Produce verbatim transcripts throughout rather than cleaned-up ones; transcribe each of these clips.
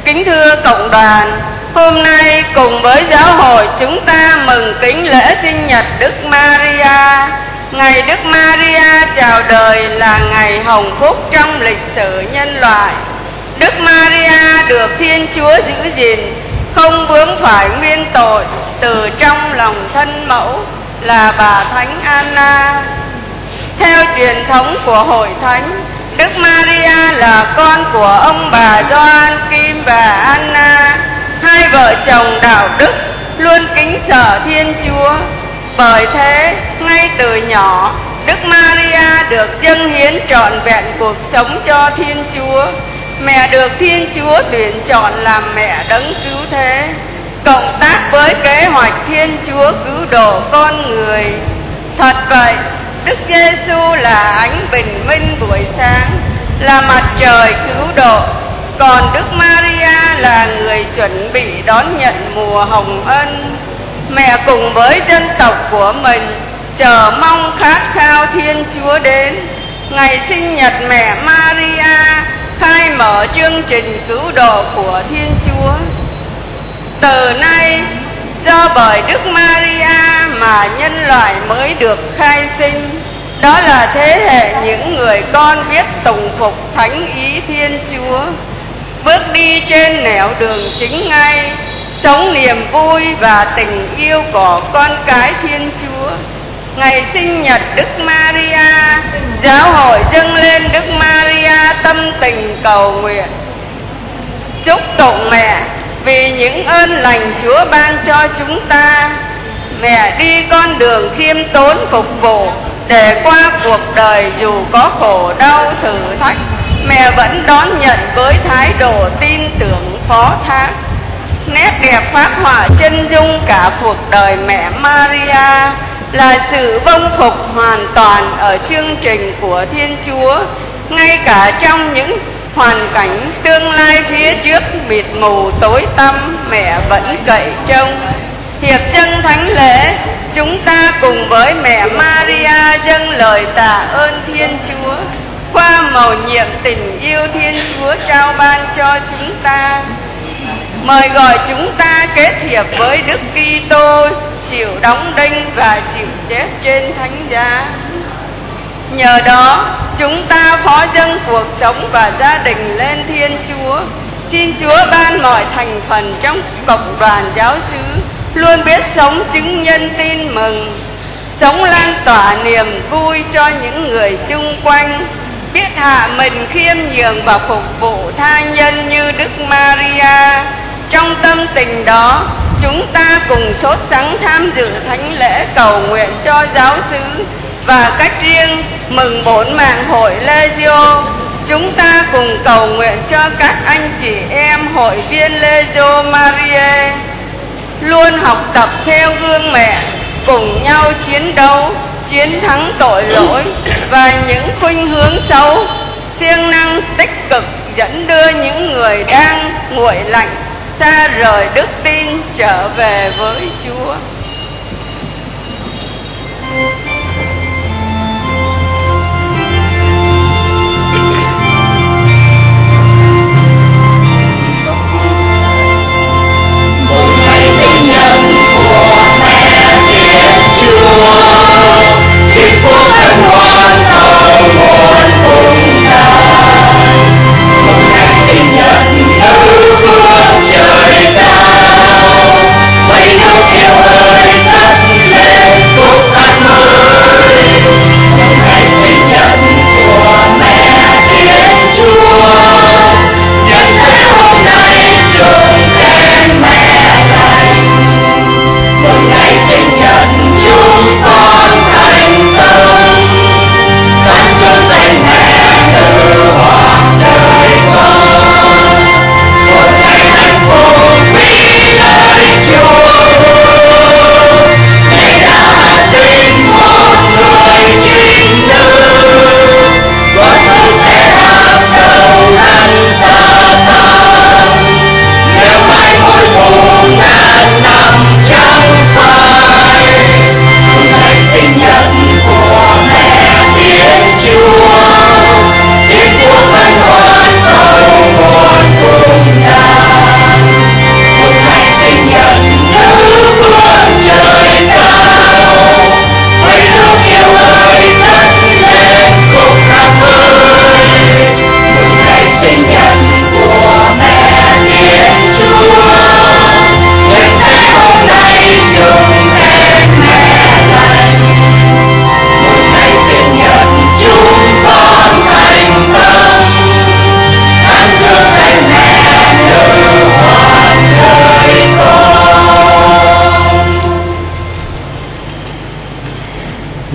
Kính thưa cộng đoàn, hôm nay cùng với giáo hội chúng ta mừng kính lễ sinh nhật Đức Maria. Ngày Đức Maria chào đời là ngày hồng phúc trong lịch sử nhân loại. Đức Maria được Thiên Chúa giữ gìn, không vướng phải nguyên tội từ trong lòng thân mẫu là bà Thánh Anna. Theo truyền thống của Hội Thánh, Đức Maria là con của ông bà Gioan Kim và Anna, hai vợ chồng đạo đức luôn kính sợ Thiên Chúa. Bởi thế, ngay từ nhỏ, Đức Maria được dâng hiến trọn vẹn cuộc sống cho Thiên Chúa. Mẹ được Thiên Chúa tuyển chọn làm mẹ đấng cứu thế, cộng tác với kế hoạch Thiên Chúa cứu độ con người. Thật vậy, Đức Giêsu là ánh bình minh buổi sáng, là mặt trời cứu độ, còn Đức Maria là người chuẩn bị đón nhận mùa hồng ân. Mẹ cùng với dân tộc của mình chờ mong khát khao Thiên Chúa đến. Ngày sinh nhật mẹ Maria khai mở chương trình cứu độ của Thiên Chúa. Từ nay, do bởi Đức Maria mà nhân loại mới được khai sinh. Đó là thế hệ những người con biết tùng phục thánh ý Thiên Chúa, bước đi trên nẻo đường chính ngay, sống niềm vui và tình yêu của con cái Thiên Chúa. Ngày sinh nhật Đức Maria, giáo hội dâng lên Đức Maria tâm tình cầu nguyện. Chúc tụng mẹ vì những ơn lành Chúa ban cho chúng ta. Mẹ đi con đường khiêm tốn phục vụ, để qua cuộc đời dù có khổ đau thử thách, mẹ vẫn đón nhận với thái độ tin tưởng phó thác. Nét đẹp phác họa chân dung cả cuộc đời mẹ Maria là sự vâng phục hoàn toàn ở chương trình của Thiên Chúa, ngay cả trong những hoàn cảnh tương lai phía trước mịt mù tối tăm, mẹ vẫn cậy trông. Hiệp dâng thánh lễ, chúng ta cùng với mẹ Maria dâng lời tạ ơn Thiên Chúa qua mầu nhiệm tình yêu Thiên Chúa trao ban cho chúng ta. Mời gọi chúng ta kết hiệp với Đức Kitô, chịu đóng đinh và chịu chết trên thánh giá. Nhờ đó, chúng ta phó dâng cuộc sống và gia đình lên Thiên Chúa. Xin Chúa ban mọi thành phần trong cộng đoàn giáo xứ luôn biết sống chứng nhân tin mừng, sống lan tỏa niềm vui cho những người chung quanh, biết hạ mình khiêm nhường và phục vụ tha nhân như Đức Maria. Trong tâm tình đó, chúng ta cùng sốt sắng tham dự thánh lễ cầu nguyện cho giáo xứ và cách riêng mừng bổn mạng hội Legio. Chúng ta cùng cầu nguyện cho các anh chị em hội viên Legio Maria luôn học tập theo gương mẹ, cùng nhau chiến đấu, chiến thắng tội lỗi và những khuynh hướng xấu, siêng năng tích cực dẫn đưa những người đang nguội lạnh, xa rời đức tin trở về với Chúa. Hãy subscribe cho kênh Ghiền Mì Gõ để không bỏ lỡ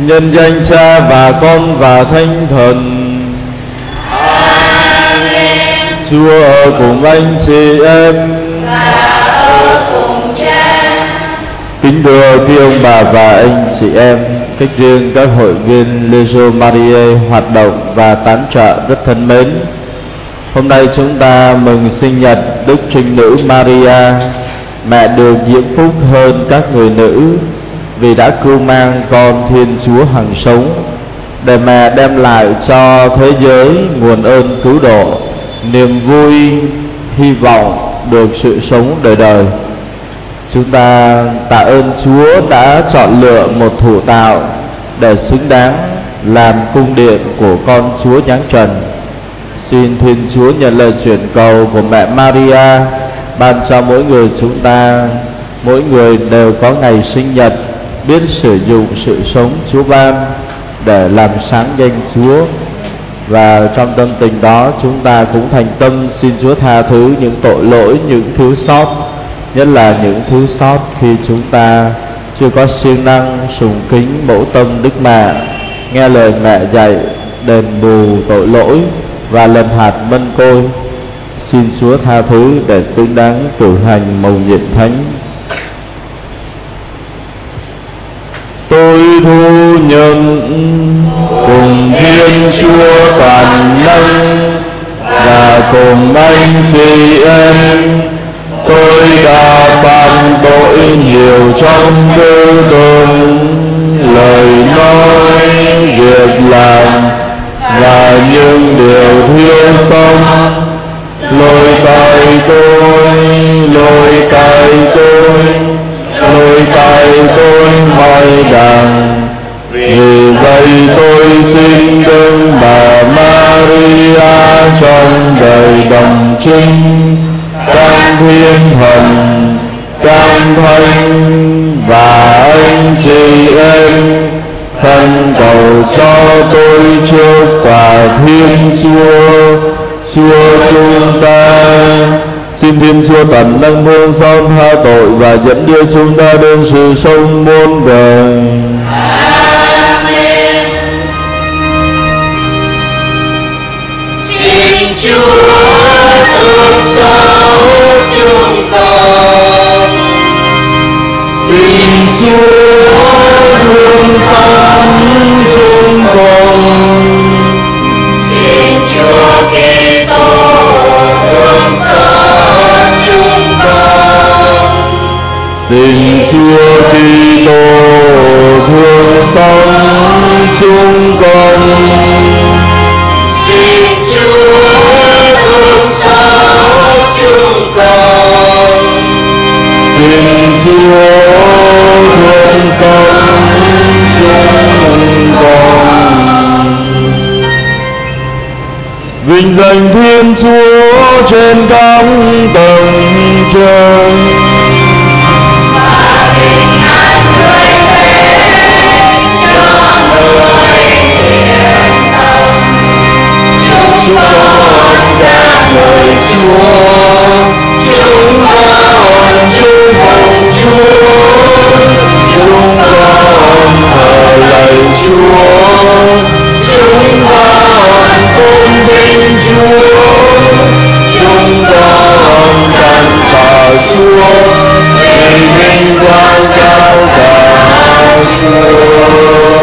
nhân danh Cha và Con và Thánh Thần. Chúa ở cùng anh chị em và ở cùng Cha. Kính thưa quý ông bà và anh chị em, cách riêng các hội viên Legio Mariae hoạt động và tán trợ rất thân mến, hôm nay chúng ta mừng sinh nhật Đức Trinh Nữ Maria, mẹ được diễm phúc hơn các người nữ vì đã cưu mang con Thiên Chúa hằng sống, để mẹ đem lại cho thế giới nguồn ơn cứu độ, niềm vui, hy vọng được sự sống đời đời. Chúng ta tạ ơn Chúa đã chọn lựa một thủ tạo để xứng đáng làm cung điện của con Chúa giáng trần. Xin Thiên Chúa nhận lời chuyển cầu của mẹ Maria, ban cho mỗi người chúng ta, mỗi người đều có ngày sinh nhật, biết sử dụng sự sống Chúa ban để làm sáng danh Chúa. Và trong tâm tình đó, chúng ta cũng thành tâm xin Chúa tha thứ những tội lỗi, những thiếu sót, nhất là những thiếu sót khi chúng ta chưa có siêng năng sùng kính mẫu tâm Đức Mẹ, nghe lời mẹ dạy, đền bù tội lỗi và lần hạt mân côi. Xin Chúa tha thứ để xứng đáng cử hành mầu nhiệm thánh. Tôi thu nhận cùng Thiên Chúa toàn năng và cùng anh chị em, tôi đã phạm tội nhiều trong tư tưởng, lời nói, việc làm và những điều thiếu sót. Lỗi tại tôi, lỗi tại tôi, lỗi tại tôi mọi đàng. Vì vậy tôi xin Đức Bà Maria trong đời đồng trinh, các thiên thần, các thánh và anh chị em, thân cầu cho tôi trước Tòa Thiên Chúa, Chúa chúng ta. Xin Thiên Chúa toàn năng thương xót tha tội và dẫn đưa chúng ta đến sự sống muôn đời. Amen. Xin Chúa thương xót chúng con. Xin Chúa thương xót chúng con. Xin Chúa Kitô thương xót chúng con. Xin Chúa Kitô thương xót chúng con. Xin Chúa thương xót chúng con. Xin Chúa thương xót chúng con. Vinh danh Thiên Chúa trên các tầng trời. Và bình an người đến cho người thiện tâm. Chúng con ca ngợi Chúa, chúng con chúc mừng Chúa, chúng con thờ lạy Chúa, chúng con tôn vinh Chúa, chúng con đàn tạ Chúa, vì vinh quang cao cả Chúa.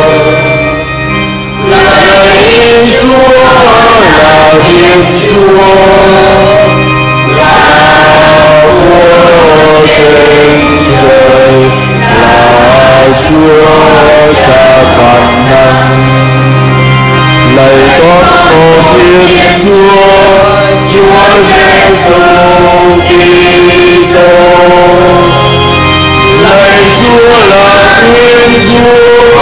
Lạy Chúa là Thiên Chúa, là Chúa trên trời, là Chúa Cha toàn năng. Lạy con một Thiên Chúa, Chúa Giêsu Kitô. Lạy Chúa là Thiên Chúa,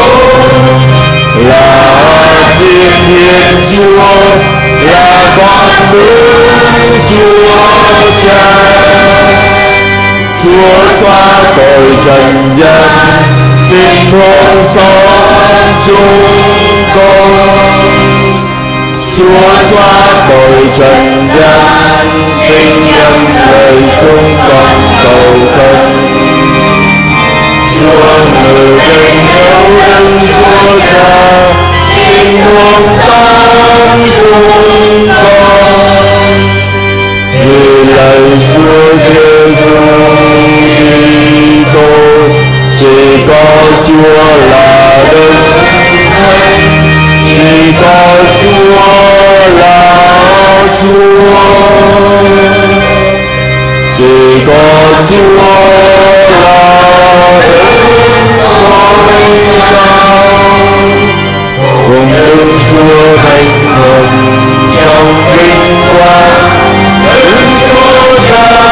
là Thiên Thiên Chúa, là con Đức Chúa Cha. Chúa xóa tội trần gian, xin thương xót chúng con. Chúa xóa tội trần gian, xin nhân lời chúng con cầu khẩn. Chúa ngự trên dấu Đức Chúa Cha, đồng tâm cùng con. Vì lạy Chúa Giêsu Kitô, chỉ có Chúa là Đức Thánh, chỉ có Chúa là Chúa, chỉ có Chúa là Đức Tối Cao, cùng Đức Chúa Thánh Thần trong vinh quang Đức Chúa Cha.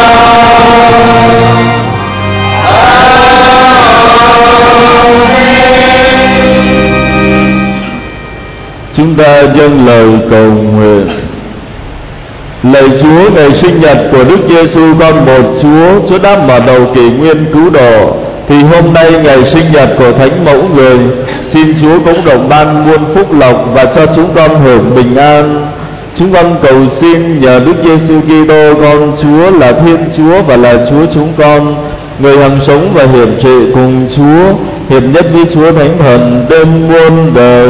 Chúng ta dâng lời cầu nguyện. Lạy Chúa, ngày sinh nhật của Đức Giêsu con một Chúa, Chúa đã mở đầu kỷ nguyên cứu độ, thì hôm nay ngày sinh nhật của Thánh Mẫu Người, xin Chúa cũng đồng ban muôn phúc lộc và cho chúng con hưởng bình an. Chúng con cầu xin nhờ Đức Giêsu Kitô con Chúa là Thiên Chúa và là Chúa chúng con, người hằng sống và hiển trị cùng Chúa, hiệp nhất với Chúa Thánh Thần đến muôn đời.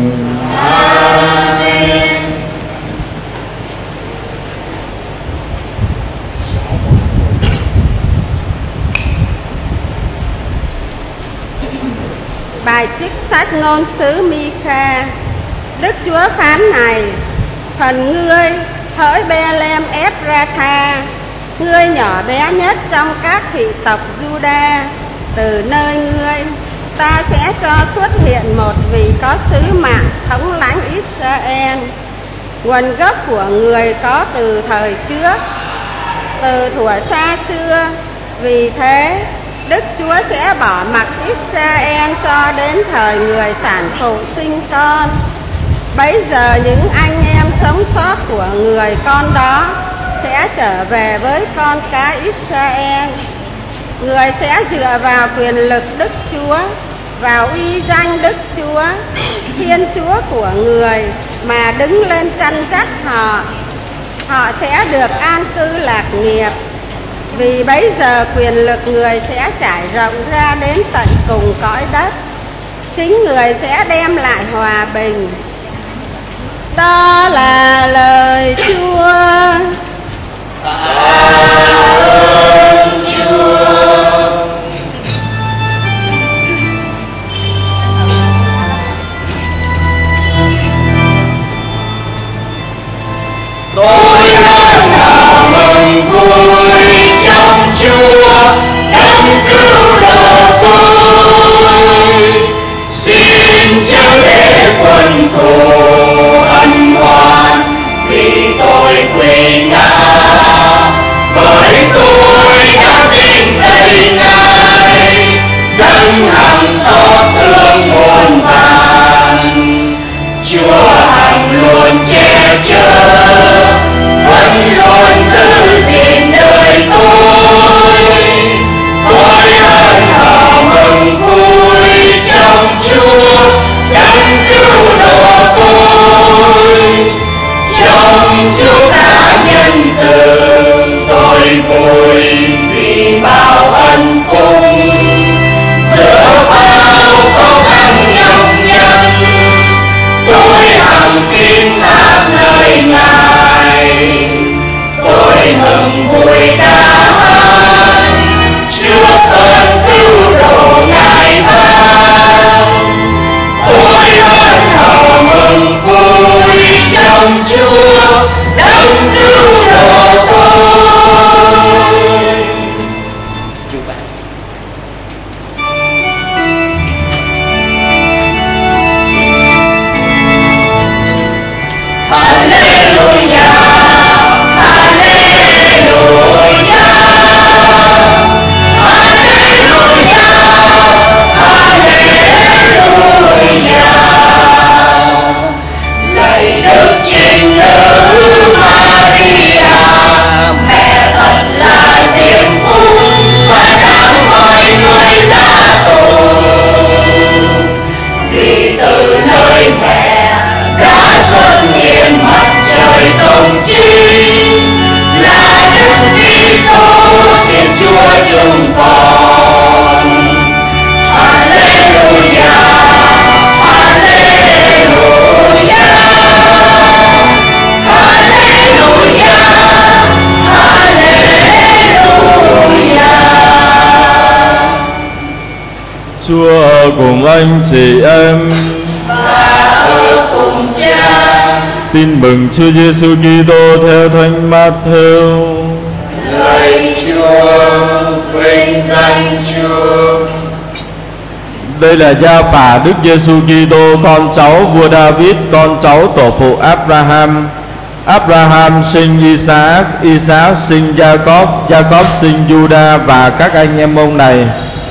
Bài trích sách ngôn sứ Mi-kha. Đức Chúa phán này: phần ngươi, hỡi Bê-lem Ép-ra-tha, ngươi nhỏ bé nhất trong các thị tộc Giu-đa, từ nơi ngươi ta sẽ cho xuất hiện một vị có sứ mạng thống lãnh Israel. Nguồn gốc của người có từ thời trước, từ thuở xa xưa. Vì thế Đức Chúa sẽ bỏ mặc Israel cho đến thời người sản phụ sinh con. Bấy giờ những anh em sống sót của người con đó sẽ trở về với con cái Israel. Người sẽ dựa vào quyền lực Đức Chúa, vào uy danh Đức Chúa, Thiên Chúa của người mà đứng lên chăn dắt họ. Họ sẽ được an cư lạc nghiệp. Vì bấy giờ quyền lực người sẽ trải rộng ra đến tận cùng cõi đất. Chính người sẽ đem lại hòa bình. Đó là lời Chúa. Ơn Chúa. Tôi đang cảm ơn vui trong Chúa đang cứu độ tôi. Xin chớ để quân thù ân oán vì tôi quỳ ngã, Chúa ở cùng anh chị em và ở cùng Cha. Tin mừng Chúa Giêsu Kitô theo Thánh Mát-thêu. Lạy Chúa, vinh danh Chúa. Đây là gia phả Đức Giêsu Kitô, con cháu vua David, con cháu tổ phụ Abraham. Abraham sinh Isaac, Isaac sinh Jacob, Jacob sinh Juda và các anh em ông này.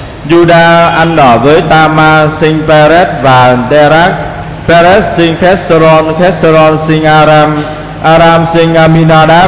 Juda ăn ở với Tama, sinh Perez và Derach. Perez sinh Hezron, Hezron sinh Aram, Aram sinh Aminadab,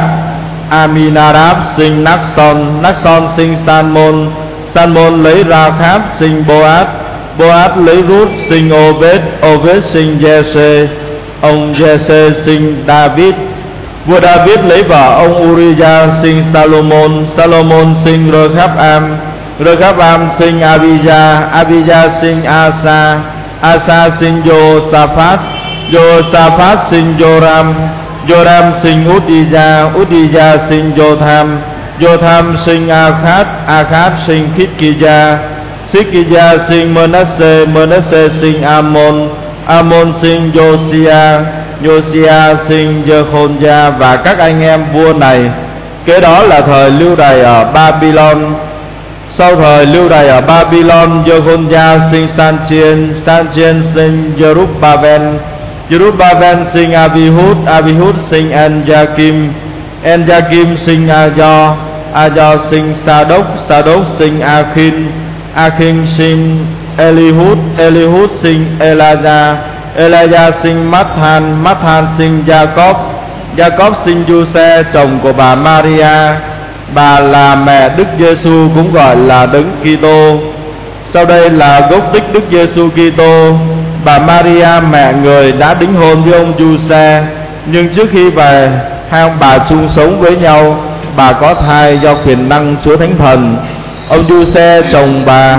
Aminadab sinh Naxon, Naxon sinh Salmon, Salmon lấy Rahab sinh Boaz, Boaz lấy Ruth sinh Obed, Obed sinh Giê-sê, ông Giê-sê sinh David. Vua David lấy vợ ông Uriah sinh Salomon, Salomon sinh Rehoboam, Rehoboam sinh Abijah, Abijah sinh Asa, Asa sinh Josaphat, Josaphat sinh Joram, Joram sinh Uzziah, Uzziah sinh Jotham, Jotham sinh Akhat, Akhat sinh Khizkiah, Khizkiah sinh Manasseh, Manasseh sinh Amon, Amon sinh Josiah, Josiah sinh Jehoiada và các anh em vua này. Kế đó là thời lưu đày ở Babylon. Sau thời lưu đày ở Babylon, Jehoiada sinh Sanchien, Sanchien sinh Jerubbaal, Jerubbaal sinh Abihud, Abihud sinh Enjakim, Enjakim sinh Ajo, Ajo sinh Sadoc, Sadoc sinh Akhin, Akhin sinh Elihud, Elihud sinh Elijah, Elijah sinh Mathan, Mathan sinh Jacob, Jacob sinh Giuse chồng của bà Maria. Bà là mẹ Đức Giêsu, cũng gọi là Đấng Kitô. Sau đây là gốc tích Đức Giêsu Kitô. Bà Maria mẹ người đã đính hôn với ông Giuse, nhưng trước khi về hai ông bà chung sống với nhau, bà có thai do quyền năng Chúa Thánh Thần. Ông Giuse chồng bà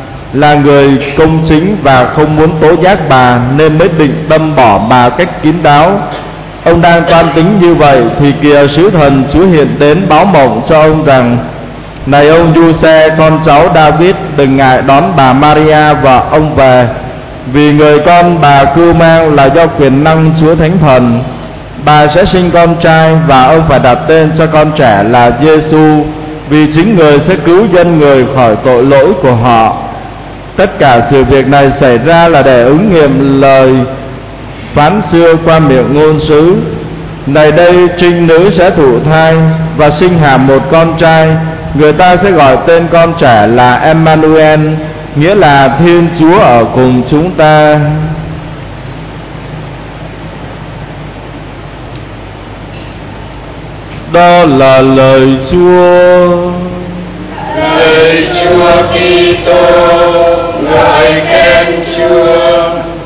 là người công chính và không muốn tố giác bà, nên mới định tâm bỏ bà cách kín đáo. Ông đang toan tính như vậy thì kìa sứ thần Chúa hiện đến báo mộng cho ông rằng: này ông Giuse, con cháu David, đừng ngại đón bà Maria và ông về, vì người con bà cưu mang là do quyền năng Chúa Thánh Thần. Bà sẽ sinh con trai và ông phải đặt tên cho con trẻ là Giêsu, vì chính người sẽ cứu dân người khỏi tội lỗi của họ. Tất cả sự việc này xảy ra là để ứng nghiệm lời phán xưa qua miệng ngôn sứ: này đây, trinh nữ sẽ thụ thai và sinh hàm một con trai, người ta sẽ gọi tên con trẻ là Emmanuel, nghĩa là Thiên Chúa ở cùng chúng ta. Đó là lời Chúa. Lời Chúa Kitô, ngợi khen Chúa.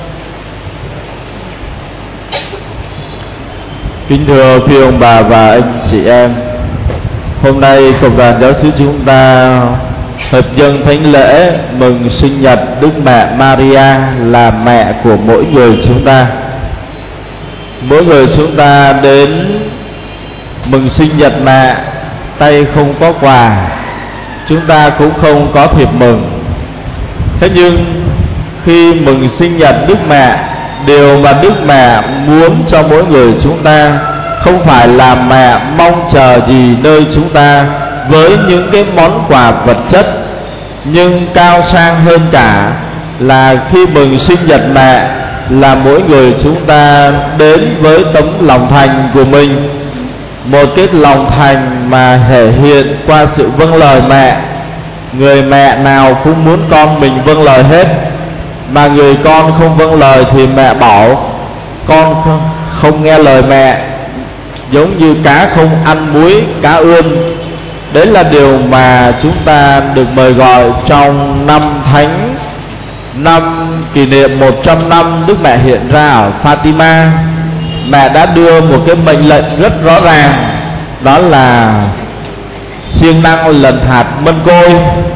Kính thưa quý ông bà và anh chị em, hôm nay cộng đoàn giáo xứ chúng ta hợp dân thánh lễ mừng sinh nhật Đức Mẹ Maria, là mẹ của mỗi người chúng ta. Mỗi người chúng ta đến mừng sinh nhật mẹ, tay không có quà, chúng ta cũng không có thiệp mừng. Thế nhưng khi mừng sinh nhật Đức Mẹ, điều mà Đức Mẹ muốn cho mỗi người chúng ta không phải là mẹ mong chờ gì nơi chúng ta với những cái món quà vật chất, nhưng cao sang hơn cả là khi mừng sinh nhật mẹ là mỗi người chúng ta đến với tấm lòng thành của mình, một cái lòng thành mà thể hiện qua sự vâng lời mẹ. Người mẹ nào cũng muốn con mình vâng lời hết, mà người con không vâng lời thì mẹ bảo con không, không nghe lời mẹ, giống như cá không ăn muối cá ươn. Đấy là điều mà chúng ta được mời gọi trong năm thánh, năm kỷ niệm một trăm năm Đức Mẹ hiện ra ở Fatima. Mẹ đã đưa một cái mệnh lệnh rất rõ ràng, đó là siêng năng lần hạt mân côi,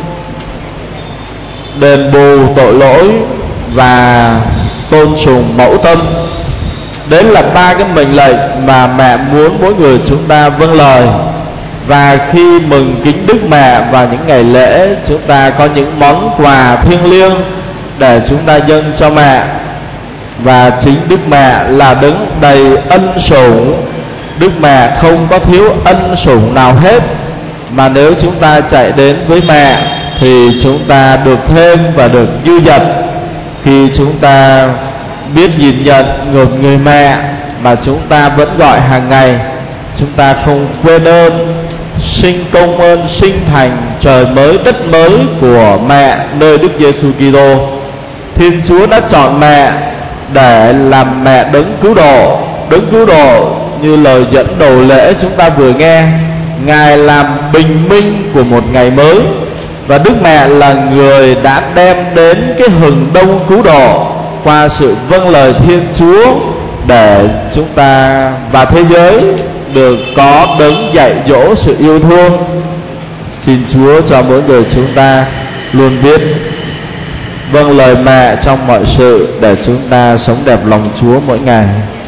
đền bù tội lỗi và tôn sùng mẫu tâm. Đấy là ba cái mệnh lệnh mà mẹ muốn mỗi người chúng ta vâng lời. Và khi mừng kính Đức Mẹ vào những ngày lễ, chúng ta có những món quà thiêng liêng để chúng ta dâng cho mẹ. Và chính Đức Mẹ là đấng đầy ân sủng. Đức Mẹ không có thiếu ân sủng nào hết, mà nếu chúng ta chạy đến với mẹ thì chúng ta được thêm và được dư dật. Khi chúng ta biết nhìn nhận ngược người mẹ mà chúng ta vẫn gọi hàng ngày, chúng ta không quên ơn, sinh công ơn sinh thành trời mới đất mới của mẹ nơi Đức Giêsu Kitô. Thiên Chúa đã chọn mẹ để làm mẹ đấng cứu độ. Đấng cứu độ như lời dẫn đầu lễ chúng ta vừa nghe, Ngài làm bình minh của một ngày mới. Và Đức Mẹ là người đã đem đến cái hừng đông cứu độ qua sự vâng lời Thiên Chúa, để chúng ta và thế giới được có đấng dạy dỗ sự yêu thương. Xin Chúa cho mỗi người chúng ta luôn biết vâng lời mẹ trong mọi sự, để chúng ta sống đẹp lòng Chúa mỗi ngày.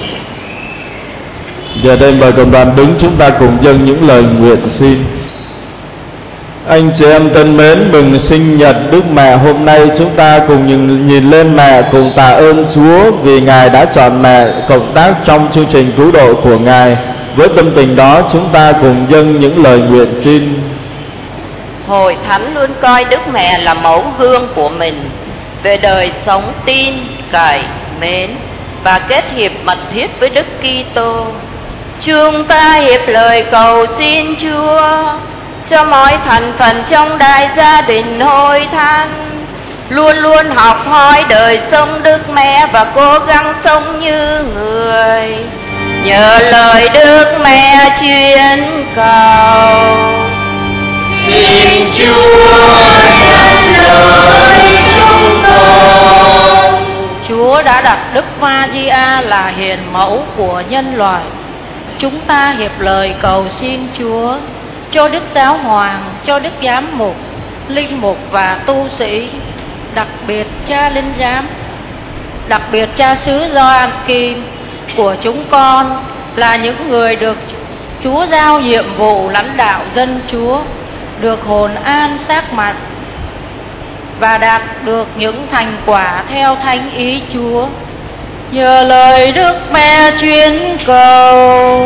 Giờ đây mời cộng đoàn đứng, chúng ta cùng dâng những lời nguyện xin. Anh chị em thân mến, mừng sinh nhật Đức Mẹ. Hôm nay chúng ta cùng nhìn, nhìn lên mẹ, cùng tạ ơn Chúa vì Ngài đã chọn mẹ cộng tác trong chương trình cứu độ của Ngài. Với tâm tình đó, chúng ta cùng dâng những lời nguyện xin. Hội Thánh luôn coi Đức Mẹ là mẫu gương của mình về đời sống tin, cậy, mến và kết hiệp mật thiết với Đức Kitô. Chúng ta hiệp lời cầu xin Chúa cho mọi thành phần trong đại gia đình Hội Thánh luôn luôn học hỏi đời sống Đức Mẹ và cố gắng sống như người, nhờ lời Đức Mẹ truyền cầu. Xin Chúa nhận lời chúng con. Chúa đã đặt Đức Maria là hiền mẫu của nhân loại. Chúng ta hiệp lời cầu xin Chúa cho Đức Giáo Hoàng, cho Đức Giám mục, linh mục và tu sĩ, đặc biệt cha linh giám, đặc biệt cha xứ Gioan Kim của chúng con là những người được Chúa giao nhiệm vụ lãnh đạo dân Chúa, được hồn an xác mặt và đạt được những thành quả theo thánh ý Chúa, nhờ lời Đức Mẹ truyền cầu.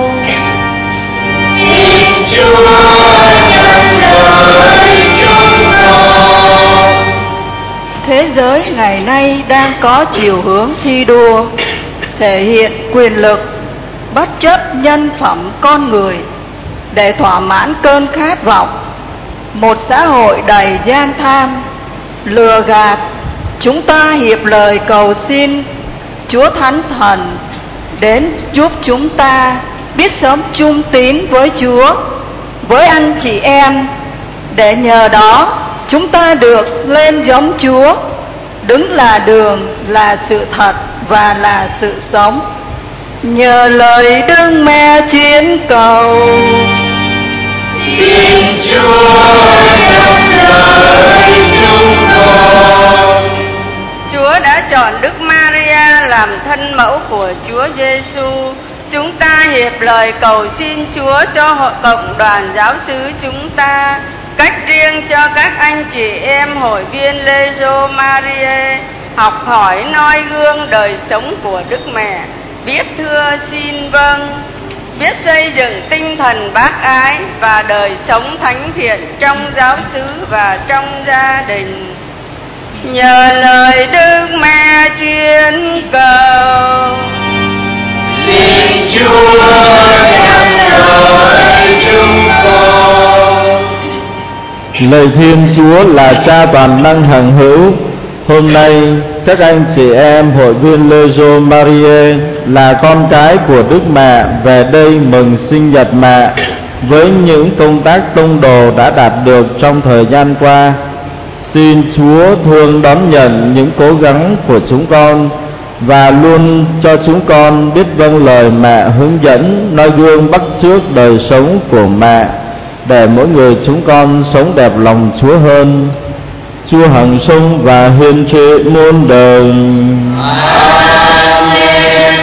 Xin Chúa nhận lời chúng con. Thế giới ngày nay đang có chiều hướng thi đua, thể hiện quyền lực bất chấp nhân phẩm con người để thỏa mãn cơn khát vọng. Một xã hội đầy gian tham, lừa gạt. Chúng ta hiệp lời cầu xin Chúa Thánh Thần đến giúp chúng ta biết sống chung tín với Chúa, với anh chị em, để nhờ đó chúng ta được lên giống Chúa, đứng là đường, là sự thật và là sự sống. Nhờ lời Đức Mẹ truyền cầu. Xin Chúa nhận lời chúng con. Chúa đã chọn Đức Maria làm thân mẫu của Chúa Giêsu. Chúng ta hiệp lời cầu xin Chúa cho hội cộng đoàn giáo xứ chúng ta, cách riêng cho các anh chị em hội viên Legio Maria, học hỏi noi gương đời sống của Đức Mẹ, biết thưa xin vâng, biết xây dựng tinh thần bác ái và đời sống thánh thiện trong giáo xứ và trong gia đình. Nhờ lời Đức Mẹ truyền cầu. Xin Chúa nhận lời chúng con. Lời Thiên Chúa là Cha toàn năng hằng hữu. Hôm nay các anh chị em hội viên Legio Maria là con cái của Đức Mẹ về đây mừng sinh nhật mẹ với những công tác tông đồ đã đạt được trong thời gian qua. Xin Chúa thương đón nhận những cố gắng của chúng con và luôn cho chúng con biết vâng lời mẹ hướng dẫn, noi gương bắt chước đời sống của mẹ, để mỗi người chúng con sống đẹp lòng Chúa hơn. Chúa hằng sống và hiền trị muôn đời. Amen.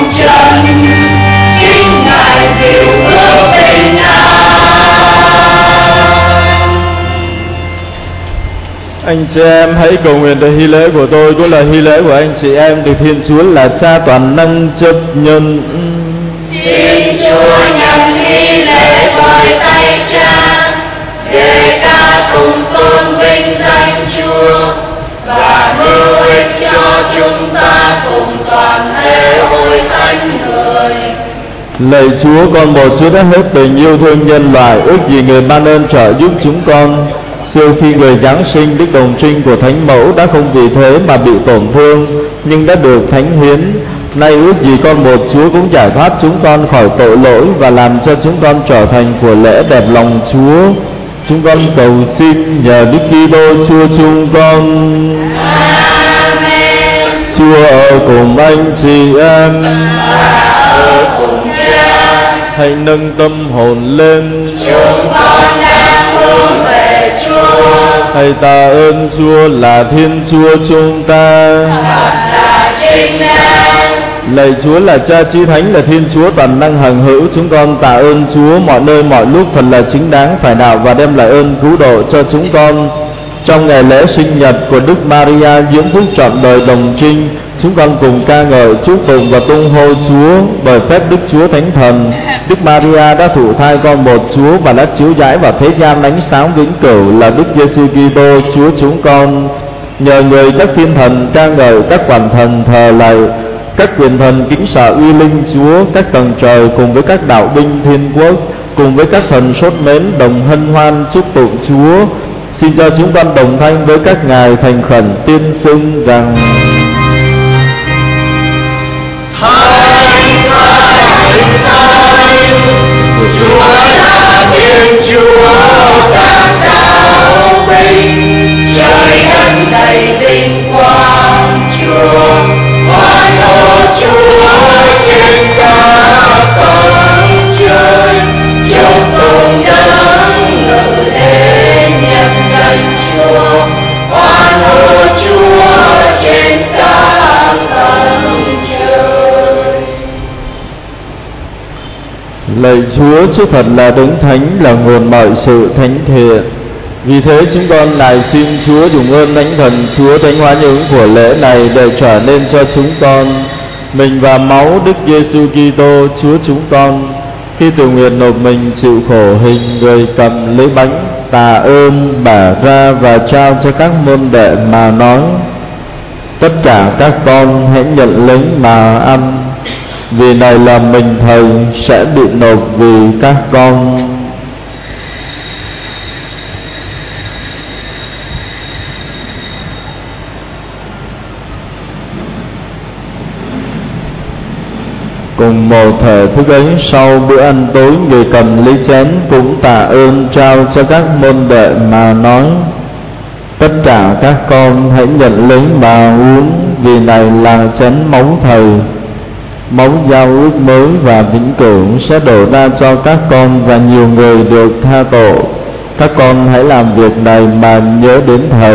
trần, chính Ngài cứu bước bình an. Anh chị em hãy cầu nguyện để hy lễ của tôi cũng là hy lễ của anh chị em được Thiên Chúa là Cha toàn năng chấp nhận. Xin Chúa nhận hy lễ với tay Cha, để ta cùng tôn vinh danh Chúa và hữu ích cho chúng ta cùng toàn thể hội thánh người. Lạy Chúa, con một Chúa đã hết tình yêu thương nhân loại, ước gì người ban ơn trợ giúp chúng con. Xưa khi người Giáng sinh Đức Đồng Trinh của Thánh Mẫu đã không vì thế mà bị tổn thương, nhưng đã được thánh hiến. Nay ước gì con một Chúa cũng giải thoát chúng con khỏi tội lỗi và làm cho chúng con trở thành của lễ đẹp lòng Chúa. Chúng con cầu xin nhờ Đức Kitô Chúa chúng con. Amen. Chúa ở cùng anh chị em, ở cùng Cha. hãy nâng tâm hồn lên. Chúng con đang hướng về Chúa. Hãy tạ ơn Chúa là Thiên Chúa chúng ta. Thật là chính đáng. Lạy Chúa là Cha Chí Thánh, là Thiên Chúa toàn năng hằng hữu, chúng con tạ ơn Chúa mọi nơi mọi lúc thật là chính đáng phải đạo và đem lại ơn cứu độ cho chúng con. Trong ngày lễ sinh nhật của Đức Maria diễm phúc trọn đời Đồng Trinh, chúng con cùng ca ngợi chúc tụng và tung hô Chúa. Bởi phép Đức Chúa Thánh Thần, Đức Maria đã thụ thai con một Chúa và đã chiếu rải vào thế gian ánh sáng vĩnh cửu là Đức Giêsu Kitô Chúa chúng con. Nhờ người các thiên thần ca ngợi, các quản thần thờ lạy, các quyền thần kính sợ uy linh Chúa, các tầng trời cùng với các đạo binh thiên quốc, cùng với các thần sốt mến đồng hân hoan chúc tụng Chúa. Xin cho chúng con đồng thanh với các ngài thành khẩn tuyên xưng rằng: Thánh, Thánh, Thánh, Chúa là Thiên Chúa càng cao vinh, trời đất đầy vinh quang Chúa. Hoan hô Chúa trên các tầng trời, chúc tụng đấng ngự lên nhân danh Chúa. Hoan hô Chúa trên các tầng trời. Lạy Chúa, Chúa thật là đấng thánh, là nguồn mọi sự thánh thiện. Vì thế chúng con nài xin Chúa dùng ơn Thánh Thần Chúa thánh hóa những của lễ này để trở nên cho chúng con mình và máu Đức Giêsu Kitô Chúa chúng con. Khi tự nguyện nộp mình chịu khổ hình, người cầm lấy bánh tạ ơn, bẻ ra và trao cho các môn đệ mà nói: tất cả các con hãy nhận lấy mà ăn, vì này là mình Thầy sẽ bị nộp vì các con. Cùng một thể thức ấy, sau bữa ăn tối, người cầm lấy chén cũng tạ ơn trao cho các môn đệ mà nói: tất cả các con hãy nhận lấy mà uống, vì này là chén máu Thầy, máu giao ước mới và vĩnh cửu sẽ đổ ra cho các con và nhiều người được tha tội. Các con hãy làm việc này mà nhớ đến Thầy.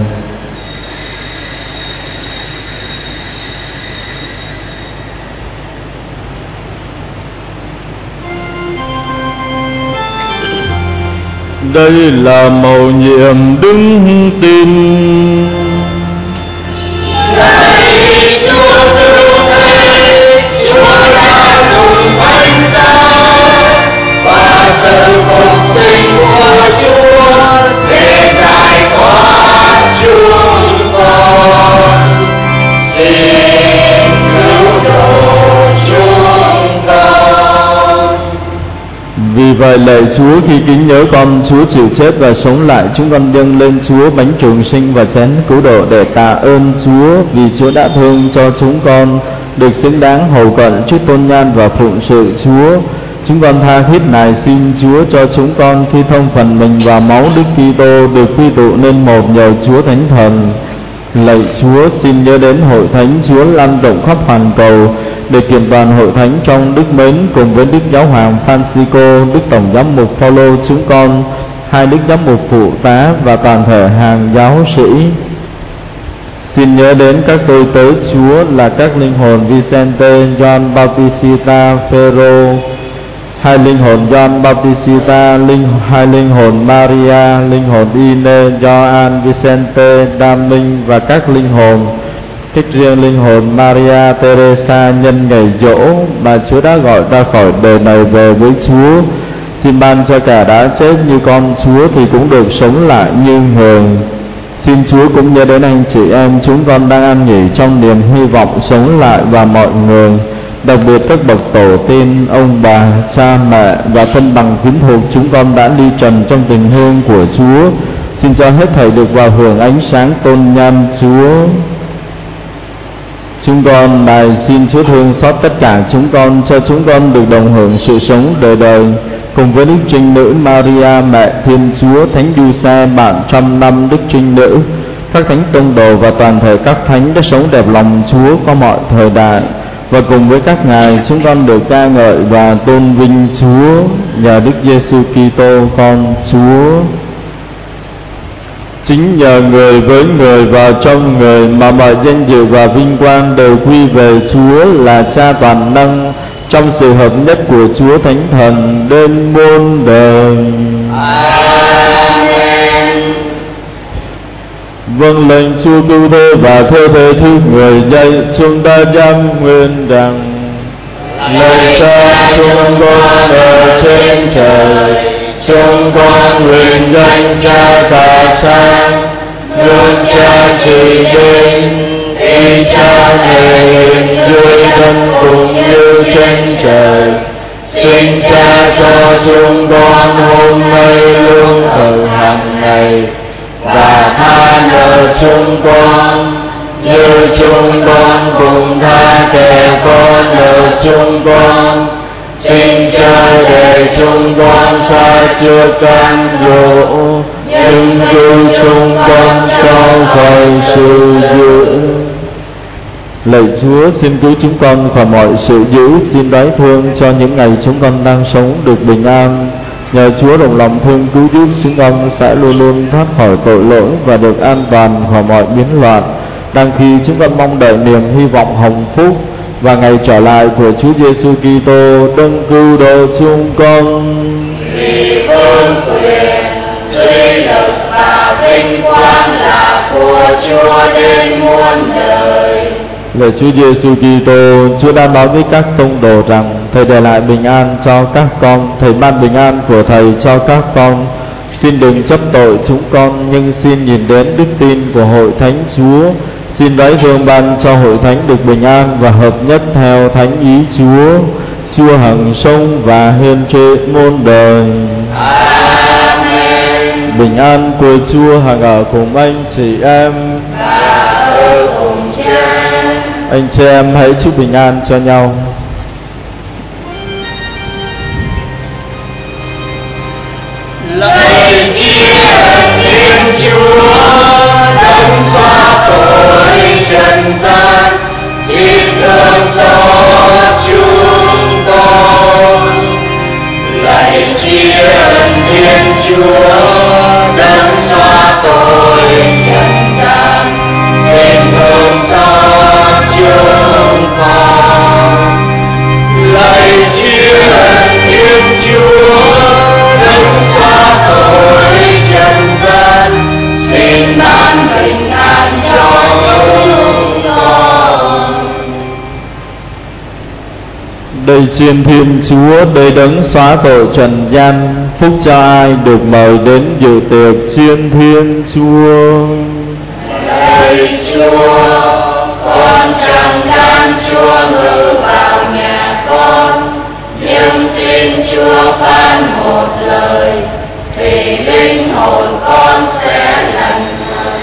Đây là mầu nhiệm đức tin. Lạy Chúa cứu thế, Chúa đã dùng thánh giá và sự phục sinh của Chúa để giải thoát chúng con. Xin cứu độ chúng con. Vì vậy lạy Chúa, khi kính nhớ con Chúa chịu chết và sống lại, chúng con dâng lên Chúa bánh trường sinh và chén cứu độ để tạ ơn Chúa, vì Chúa đã thương cho chúng con được xứng đáng hầu cận trước tôn nhan và phụng sự Chúa. Chúng con tha thiết nài xin Chúa cho chúng con khi thông phần mình vào máu Đức Kitô được quy tụ nên một nhờ Chúa Thánh Thần. Lạy Chúa, xin nhớ đến hội thánh Chúa lan rộng khắp hoàn cầu để kiện toàn hội thánh trong đức mến, cùng với Đức Giáo hoàng Francisco, Đức Tổng giám mục Phaolô chúng con, hai Đức giám mục phụ tá và toàn thể hàng giáo sĩ. Xin nhớ đến các tôi tớ Chúa là các linh hồn Vicente, John Bautista, Phêrô, hai linh hồn John Bautista, linh hai linh hồn Maria, linh hồn Ine, Gioan, Vicente, Đam Minh và các linh hồn. Trích riêng linh hồn Maria Teresa nhân ngày giỗ mà Chúa đã gọi ra khỏi đời này về với Chúa. Xin ban cho cả đã chết như con Chúa thì cũng được sống lại như người. Xin Chúa cũng nhớ đến anh chị em chúng con đang an nghỉ trong niềm hy vọng sống lại, và mọi người, đặc biệt các bậc tổ tiên, ông bà, cha mẹ và thân bằng quyến thuộc chúng con đã ly trần trong tình thương của Chúa. Xin cho hết thảy được vào hưởng ánh sáng tôn nhan Chúa. Chúng con bài xin Chúa thương xót tất cả chúng con, cho chúng con được đồng hưởng sự sống đời đời cùng với Đức Trinh Nữ Maria mẹ Thiên Chúa, Thánh Giuse bạn trăm năm Đức Trinh Nữ, các thánh tông đồ và toàn thể các thánh đã sống đẹp lòng Chúa qua mọi thời đại. Và cùng với các ngài chúng con được ca ngợi và tôn vinh Chúa nhờ Đức Giêsu Kitô con Chúa. Chính nhờ người, với người và trong người mà mọi danh dự và vinh quang đều quy về Chúa là Cha toàn năng, trong sự hợp nhất của Chúa Thánh Thần đến muôn đời. Amen. Vâng lệnh Chúa cứu thế và theo thế thứ người dạy chúng ta dám nguyện rằng: lạy Cha chúng con ở trên trời, chúng con nguyện danh Cha tỏa sáng, nước Cha trị đến, ý Cha thể hiện dưới đất cũng như trên trời. Xin Cha cho chúng con hôm nay lương thực hàng ngày, và tha nợ chúng con như chúng con cũng tha kẻ có nợ chúng con. Xin Cha để chúng con xa chưa cám dỗ, nhưng cứu chúng con cho khỏi sự dữ. Lạy Chúa, xin cứu chúng con khỏi mọi sự dữ. Xin đái thương cho những ngày chúng con đang sống được bình an. Nhờ Chúa đồng lòng thương cứu giúp, chúng con sẽ luôn luôn thoát khỏi tội lỗi và được an toàn khỏi mọi biến loạn, đang khi chúng con mong đợi niềm hy vọng hồng phúc và ngày trở lại của Chúa Giêsu Kitô đấng cứu độ chúng con. Vì vương quyền, uy lực và vinh quang là của Chúa đến muôn đời. Lạy Chúa Giêsu Kitô, Chúa đã nói với các tông đồ rằng Thầy để lại bình an cho các con, Thầy ban bình an của Thầy cho các con. Xin đừng chấp tội chúng con, nhưng xin nhìn đến đức tin của hội thánh Chúa. Xin đái thương ban cho hội thánh được bình an và hợp nhất theo thánh ý Chúa. Chúa hằng sống và hiên trị muôn đời. Amen. Bình an của Chúa hằng ở cùng anh chị em. Và ở cùng Cha. Anh chị em hãy chúc bình an cho nhau. Lạy Thiên Thiên Chúa, đấng xóa tội trần gian, xin thương xót chúng con. Lạy Thiên Thiên Chúa, đấng xóa tội trần gian, xin thương xót chúng con. Lạy Thiên Thiên Chúa, đấng xóa tội trần gian, xin ban bình an cho chúng con. Đây chiên Thiên Chúa, đây đấng xóa tội trần gian, phúc cho ai được mời đến dự tiệc chiên Thiên Chúa. Lạy Chúa, con chẳng đáng Chúa ngự vào nhà con, nhưng xin Chúa phán một lời thì linh hồn con sẽ lành lành.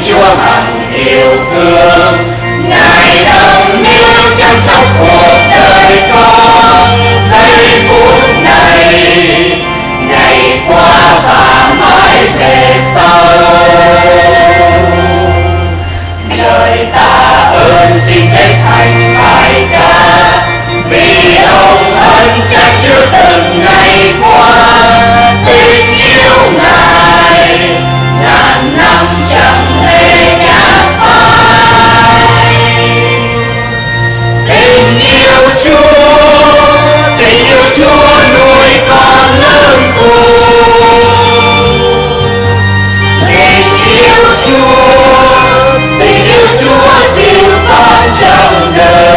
Chúa hằng yêu thương, Ngài nâng niu chăm sóc cuộc đời con. Giây phút này, ngày qua và mãi về sau. Lời tạ ơn xin kết thành bài ca, vì ông ân cha chưa từng ngày qua. Tình yêu Ngài ngàn năm chẳng hề nhạt phai. Tình yêu Chúa, tình yêu Chúa nuôi con lớn cùng. Tình yêu Chúa, tình yêu Chúa dìu con trong đời.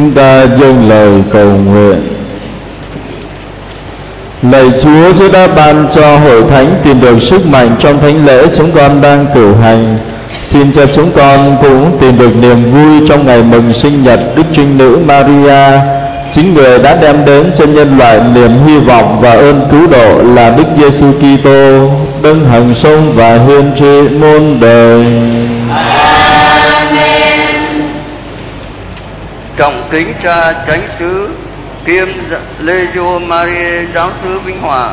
Chúng ta dâng lời cầu nguyện. Lạy Chúa, Chúa đã ban cho hội thánh tìm được sức mạnh trong thánh lễ chúng con đang cử hành. Xin cho chúng con cũng tìm được niềm vui trong ngày mừng sinh nhật Đức Trinh Nữ Maria, chính người đã đem đến cho nhân loại niềm hy vọng và ơn cứu độ là Đức Giêsu Kitô, đấng hằng sống và hiên trị muôn đời. Amen. Trọng kính cha chánh xứ kiêm Legio Maria giáo xứ Vĩnh Hòa,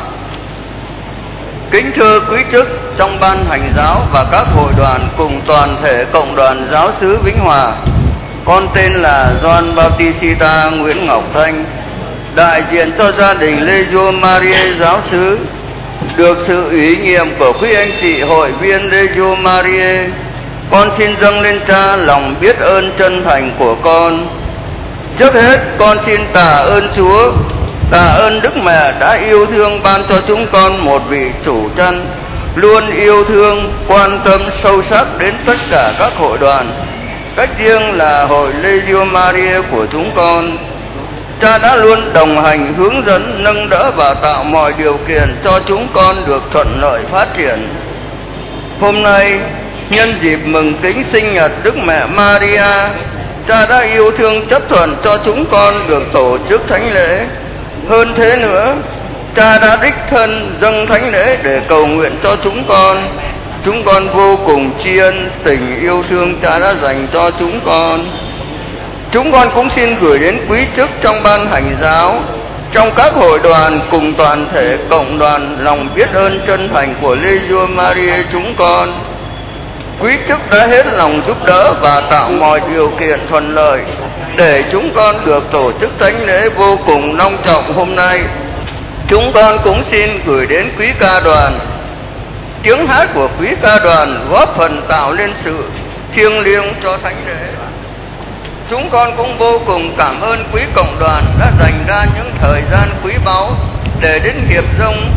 kính thưa quý chức trong ban hành giáo và các hội đoàn cùng toàn thể cộng đoàn giáo xứ Vĩnh Hòa, con tên là Gioan Bautista Nguyễn Ngọc Thanh, đại diện cho gia đình Legio Maria giáo xứ, được sự ủy nhiệm của quý anh chị hội viên Legio Maria, con xin dâng lên cha lòng biết ơn chân thành của con. Trước hết con xin tạ ơn Chúa, tạ ơn Đức Mẹ đã yêu thương ban cho chúng con một vị chủ chăn luôn yêu thương, quan tâm sâu sắc đến tất cả các hội đoàn, cách riêng là hội Legio Maria của chúng con. Cha đã luôn đồng hành, hướng dẫn, nâng đỡ và tạo mọi điều kiện cho chúng con được thuận lợi phát triển. Hôm nay, nhân dịp mừng kính sinh nhật Đức Mẹ Maria, cha đã yêu thương chấp thuận cho chúng con được tổ chức thánh lễ. Hơn thế nữa, cha đã đích thân dâng thánh lễ để cầu nguyện cho chúng con. Chúng con vô cùng tri ân tình yêu thương cha đã dành cho chúng con. Chúng con cũng xin gửi đến quý chức trong ban hành giáo, trong các hội đoàn cùng toàn thể cộng đoàn lòng biết ơn chân thành của Legio Maria chúng con. Quý chức đã hết lòng giúp đỡ và tạo mọi điều kiện thuận lợi để chúng con được tổ chức thánh lễ vô cùng long trọng hôm nay. Chúng con cũng xin gửi đến quý ca đoàn. Tiếng hát của quý ca đoàn góp phần tạo nên sự thiêng liêng cho thánh lễ. Chúng con cũng vô cùng cảm ơn quý cộng đoàn đã dành ra những thời gian quý báu để đến hiệp dông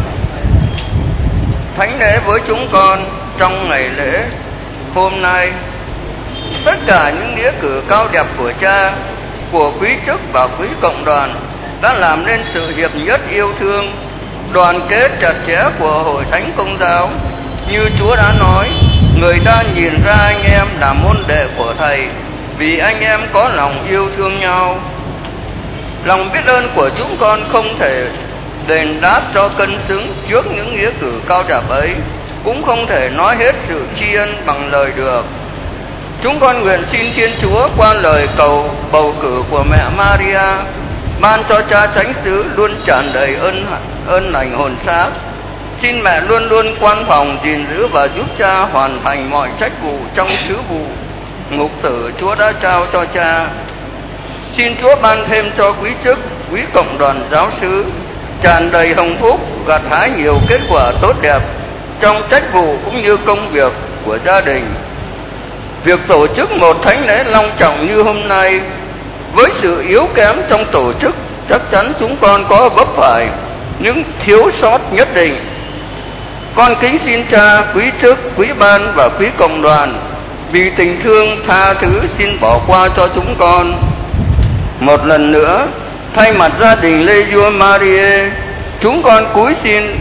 thánh lễ với chúng con trong ngày lễ hôm nay. Tất cả những nghĩa cử cao đẹp của cha, của quý chức và quý cộng đoàn đã làm nên sự hiệp nhất yêu thương, đoàn kết chặt chẽ của hội thánh công giáo. Như Chúa đã nói, người ta nhìn ra anh em là môn đệ của Thầy, vì anh em có lòng yêu thương nhau. Lòng biết ơn của chúng con không thể đền đáp cho cân xứng trước những nghĩa cử cao đẹp ấy, cũng không thể nói hết sự tri ân bằng lời được. Chúng con nguyện xin Thiên Chúa qua lời cầu bầu cử của mẹ Maria ban cho cha chánh xứ luôn tràn đầy ơn ơn lành hồn xác. Xin mẹ luôn luôn quan phòng gìn giữ và giúp cha hoàn thành mọi trách vụ trong sứ vụ ngục tử Chúa đã trao cho cha. Xin Chúa ban thêm cho quý chức, quý cộng đoàn giáo xứ tràn đầy hồng phúc, gặt hái nhiều kết quả tốt đẹp trong trách vụ cũng như công việc của gia đình. Việc tổ chức một thánh lễ long trọng như hôm nay với sự yếu kém trong tổ chức, chắc chắn chúng con có vấp phải những thiếu sót nhất định. Con kính xin cha, quý chức, quý ban và quý cộng đoàn vì tình thương tha thứ xin bỏ qua cho chúng con. Một lần nữa, thay mặt gia đình Legio Maria, chúng con cúi xin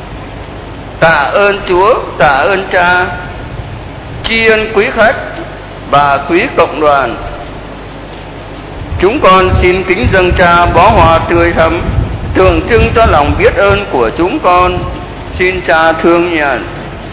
tạ ơn Chúa, tạ ơn cha, tri ân quý khách và quý cộng đoàn. Chúng con xin kính dâng cha bó hoa tươi thắm, tượng trưng cho lòng biết ơn của chúng con. Xin cha thương nhận.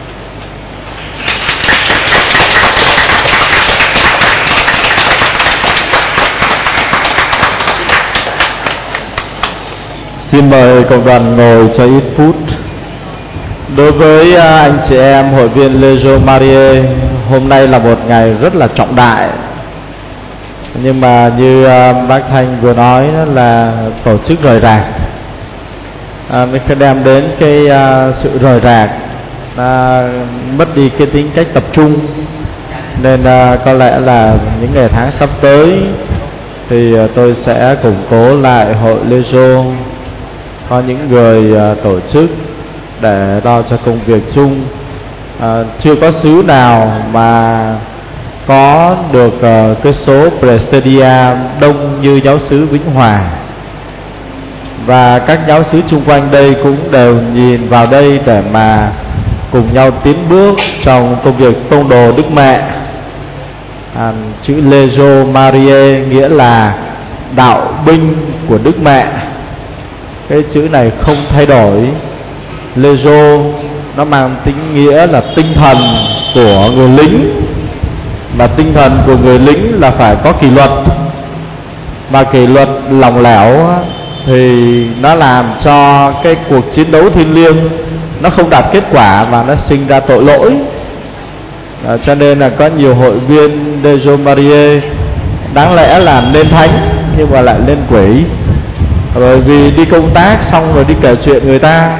Xin mời cộng đoàn ngồi cho ít phút. Đối với anh chị em hội viên Legio Maria, hôm nay là một ngày rất là trọng đại. Nhưng mà như bác Thanh vừa nói là tổ chức rời rạc, à, mình phải đem đến cái uh, sự rời rạc, à, mất đi cái tính cách tập trung. Nên uh, có lẽ là những ngày tháng sắp tới thì uh, tôi sẽ củng cố lại hội Legio, có những người uh, tổ chức để lo cho công việc chung. À, chưa có xứ nào mà có được uh, cái số Presidia đông như giáo xứ Vĩnh Hòa, và các giáo xứ chung quanh đây cũng đều nhìn vào đây để mà cùng nhau tiến bước trong công việc tông đồ Đức Mẹ. À, chữ Legio Mariae nghĩa là đạo binh của Đức Mẹ. Cái chữ này không thay đổi. Legio nó mang tính nghĩa là tinh thần của người lính, mà tinh thần của người lính là phải có kỷ luật, mà kỷ luật lỏng lẻo thì nó làm cho cái cuộc chiến đấu thiêng liêng nó không đạt kết quả và nó sinh ra tội lỗi. À, cho nên là có nhiều hội viên Legio Mariae đáng lẽ là nên thánh nhưng mà lại lên quỷ, rồi vì đi công tác xong rồi đi kể chuyện người ta,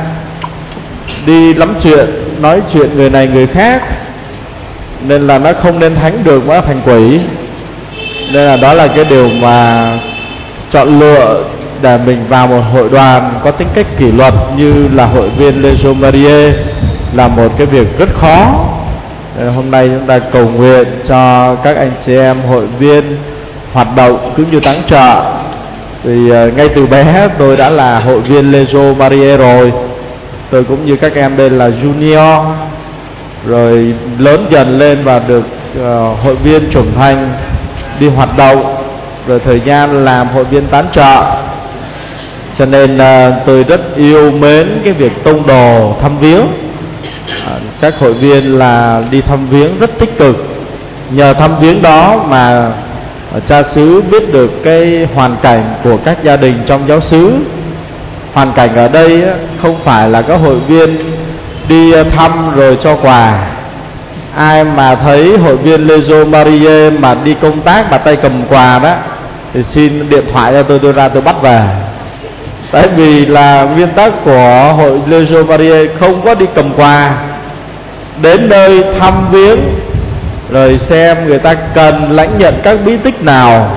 đi lắm chuyện, nói chuyện người này người khác, nên là nó không nên thánh được mà nó thành quỷ. Nên là đó là cái điều mà chọn lựa để mình vào một hội đoàn có tính cách kỷ luật như là hội viên Legio Mariae là một cái việc rất khó. Nên hôm nay chúng ta cầu nguyện cho các anh chị em hội viên hoạt động cũng như táng trợ. Thì uh, ngay từ bé tôi đã là hội viên Legio Mariae rồi. Tôi cũng như các em đây là junior, rồi lớn dần lên và được uh, hội viên trưởng thành đi hoạt động, rồi thời gian làm hội viên tán trợ. Cho nên uh, tôi rất yêu mến cái việc tông đồ thăm viếng. uh, Các hội viên là đi thăm viếng rất tích cực. Nhờ thăm viếng đó mà cha xứ biết được cái hoàn cảnh của các gia đình trong giáo xứ. Hoàn cảnh ở đây không phải là các hội viên đi thăm rồi cho quà. Ai mà thấy hội viên Legio Mariae mà đi công tác mà tay cầm quà đó thì xin điện thoại cho tôi, tôi ra tôi bắt về. Tại vì là nguyên tắc của hội Legio Mariae không có đi cầm quà. Đến nơi thăm viếng rồi xem người ta cần lãnh nhận các bí tích nào,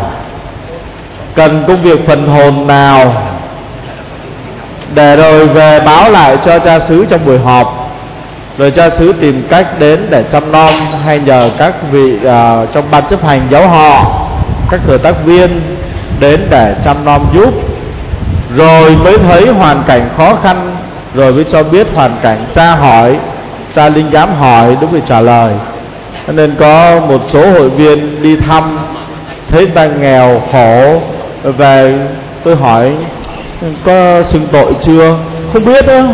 cần công việc phần hồn nào, để rồi về báo lại cho cha xứ trong buổi họp. Rồi cha xứ tìm cách đến để chăm nom, hay nhờ các vị uh, trong ban chấp hành giáo họ, các thừa tác viên đến để chăm nom giúp. Rồi mới thấy hoàn cảnh khó khăn, rồi mới cho biết hoàn cảnh, tra hỏi, cha linh giám hỏi đúng rồi trả lời. Cho nên có một số hội viên đi thăm thấy ta nghèo khổ, về tôi hỏi có xưng tội chưa, không biết nữa.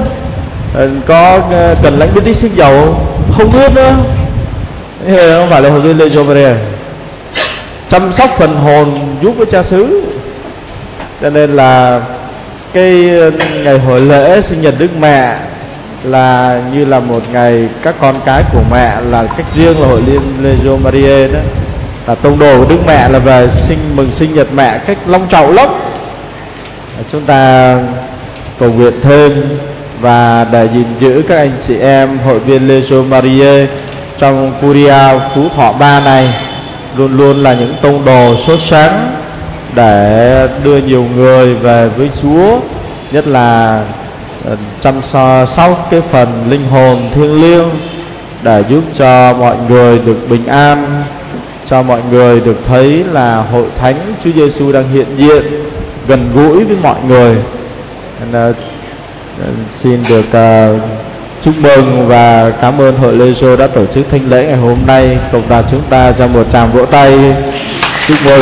Có cần lãnh bí tích xưng dầu, không biết nữa. Thế không phải là hội viên Legio Mariae. Chăm sóc phần hồn giúp với cha xứ. Cho nên là cái ngày hội lễ sinh nhật Đức Mẹ là như là một ngày các con cái của mẹ, là cách riêng là hội liên Legio Mariae đó, là tông đồ của Đức Mẹ là về sinh mừng sinh nhật mẹ cách long trọng lắm. Chúng ta cầu nguyện thêm và để gìn giữ các anh chị em hội viên Legio Mariae trong Curia Phú Thọ ba này luôn luôn là những tông đồ sốt sáng để đưa nhiều người về với Chúa, nhất là chăm sóc cái phần linh hồn thiêng liêng, để giúp cho mọi người được bình an, cho mọi người được thấy là hội thánh Chúa Giêsu đang hiện diện gần gũi với mọi người. Nên, uh, xin được uh, chúc mừng và cảm ơn hội Legio đã tổ chức thánh lễ ngày hôm nay. Cộng đoàn chúng ta cho một tràng vỗ tay chúc mừng.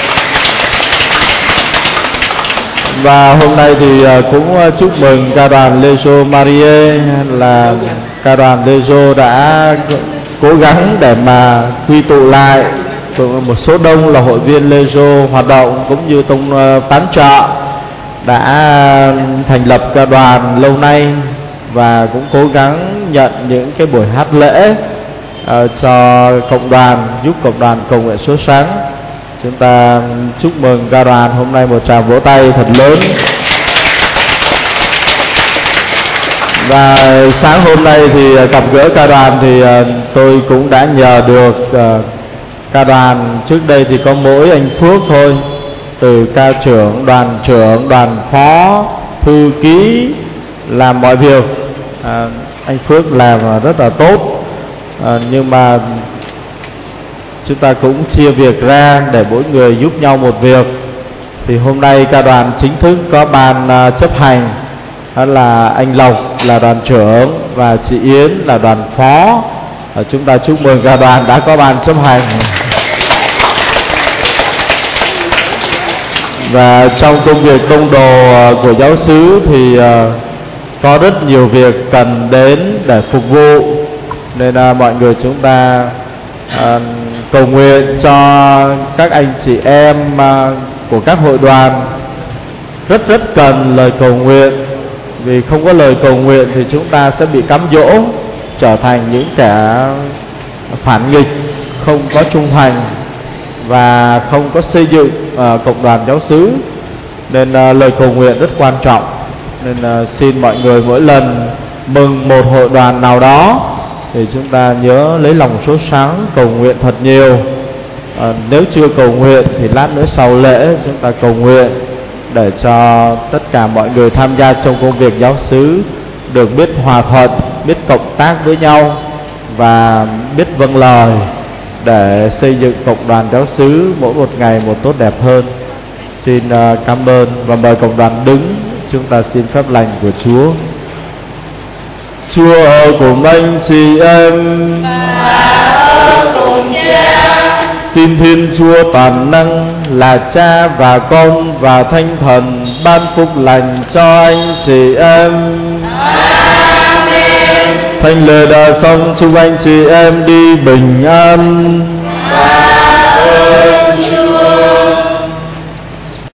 Và hôm nay thì cũng chúc mừng ca đoàn Legio Mariae, là ca đoàn Legio đã cố gắng để mà quy tụ lại một số đông là hội viên Legio hoạt động cũng như tông tán trợ, đã thành lập ca đoàn lâu nay và cũng cố gắng nhận những cái buổi hát lễ uh, cho cộng đoàn, giúp cộng đoàn cầu nguyện sốt sáng. Chúng ta chúc mừng ca đoàn hôm nay một tràng vỗ tay thật lớn. Và sáng hôm nay thì gặp gỡ ca đoàn thì tôi cũng đã nhờ được ca đoàn. Trước đây thì có mỗi anh Phước thôi, từ ca trưởng, đoàn trưởng, đoàn phó, thư ký làm mọi việc. à, Anh Phước làm rất là tốt, à, nhưng mà chúng ta cũng chia việc ra để mỗi người giúp nhau một việc. Thì hôm nay ca đoàn chính thức có ban uh, chấp hành, đó là anh Lộc là đoàn trưởng và chị Yến là đoàn phó. uh, Chúng ta chúc mừng ca đoàn đã có ban chấp hành. Và trong công việc tông đồ uh, của giáo xứ thì uh, có rất nhiều việc cần đến để phục vụ, nên uh, mọi người chúng ta uh, cầu nguyện cho các anh chị em uh, của các hội đoàn. Rất rất cần lời cầu nguyện, vì không có lời cầu nguyện thì chúng ta sẽ bị cám dỗ, trở thành những kẻ phản nghịch, không có trung thành và không có xây dựng uh, cộng đoàn giáo xứ. Nên uh, lời cầu nguyện rất quan trọng. Nên uh, xin mọi người mỗi lần mừng một hội đoàn nào đó thì chúng ta nhớ lấy lòng sốt sắng cầu nguyện thật nhiều. À, nếu chưa cầu nguyện thì lát nữa sau lễ chúng ta cầu nguyện để cho tất cả mọi người tham gia trong công việc giáo xứ được biết hòa thuận, biết cộng tác với nhau và biết vâng lời để xây dựng cộng đoàn giáo xứ mỗi một ngày một tốt đẹp hơn. Xin uh, cảm ơn và mời cộng đoàn đứng, chúng ta xin phép lành của Chúa. Chúa ở cùng anh chị em và ở cùng Cha. Xin Thiên Chúa toàn năng là Cha và Con và Thánh Thần ban phúc lành cho anh chị em. Amen. Thánh lễ đã xong, chúc anh chị em đi bình an.